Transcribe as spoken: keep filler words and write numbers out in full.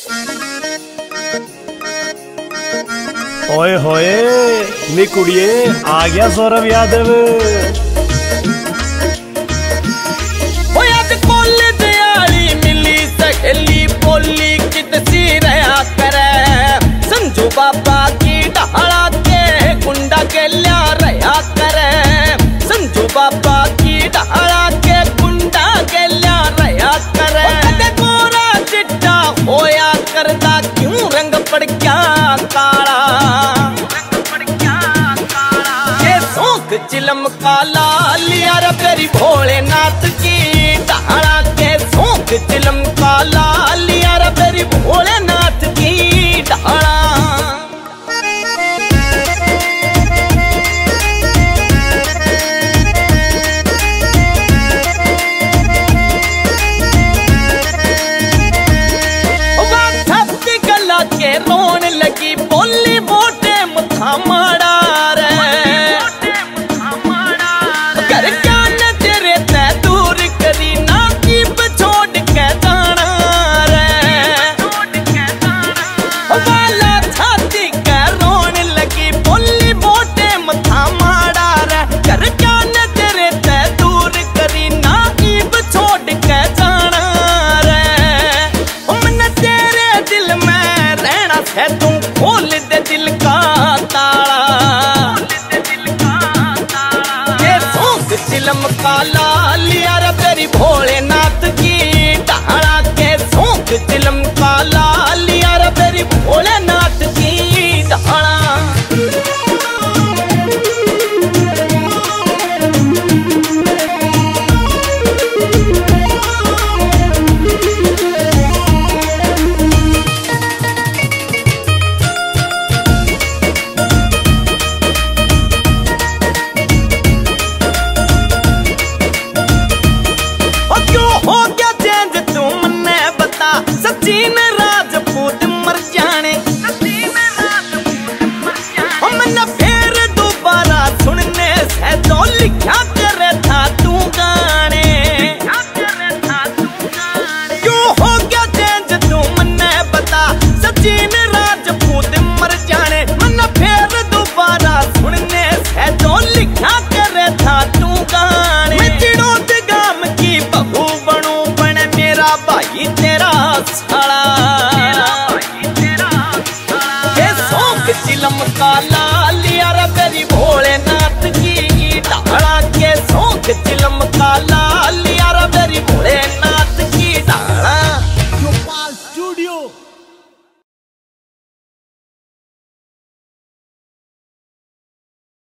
ओए होए नी कुड़िए आ गया सौरभ यादव। मिली सहेली बोली कितसी रहा करे संजू बाबा की ढाला के गुंडा के लिया रहा करे संजू बाबा की ढाला के गुंडा के लिया रहा करे गोरा चिट्टा होया करदा क्यों रंग पड़ गया काला ये शौक चिलम काला लिया रे तेरी भोलेनाथ की ढाला के शौक चिलम काला लिया रे तेरी भोलेनाथ की ढाला। गला के रोन लगी बोली बोटे मुथा माड़ा रे घर क्या नजरे ते दूर करी ना की छोड़ के जाना रे वाला छाती के रोन लगी बोली बोटे मुथा माड़ा रे घर क्या नजरे ते दूर करी ना की छोड़ के जाना रे मन तेरे दिल में रहना है तू खोल दे दिल का ताला ये शौक चिलम काला लिया रे तेरी भोलेनाथ की ढाला के शौक चिलम काला लिया रे तेरी भोलेनाथ की ढाला। सचिन राजपूत मर जाने हमने फिर दोबारा सुनने से तो लिखा करे था तू गाने क्यों हो गया चेंज तू मन्ने बता सचिन राजपूत मर जाने मन फिर दोबारा सुनने से तो लिखा करे था तू गाने मैं चिड़ो गाम की बहू बनू बने मेरा भाई तेरा साला ये शौक चिलम काला लिया रे तेरी भोलेनाथ की ढाला के शौक चिलम